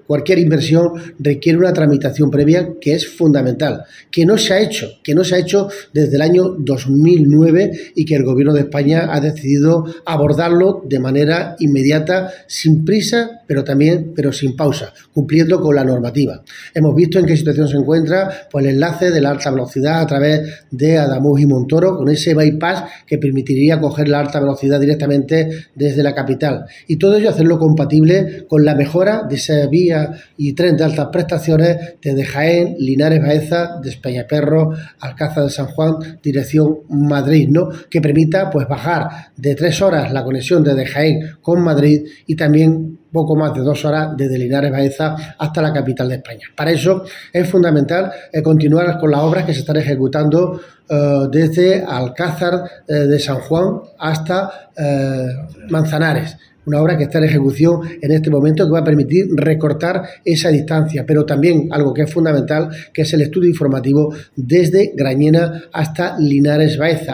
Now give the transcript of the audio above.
cualquier inversión requiere una tramitación previa que es fundamental, que no se ha hecho desde el año 2009 y que el Gobierno de España ha decidido abordarlo de manera inmediata, sin prisa, pero sin pausa, cumpliendo con la normativa. Hemos visto en qué situación se encuentra pues, el enlace de la alta velocidad a través de Ademuz y Montoro, con ese bypass que permitiría coger la alta velocidad directamente desde la capital. Y todo ello hacerlo compatible con la mejora de esa vía y tren de altas prestaciones desde Jaén, Linares Baeza, Despeñaperro, Alcázar de San Juan, dirección Madrid, ¿no? Que permita pues bajar de 3 horas la conexión desde Jaén con Madrid y también poco más de 2 horas desde Linares Baeza hasta la capital de España. Para eso es fundamental continuar con las obras que se están ejecutando desde Alcázar de San Juan hasta Manzanares. Una obra que está en ejecución en este momento que va a permitir recortar esa distancia, pero también algo que es fundamental, que es el estudio informativo desde Grañena hasta Linares Baeza.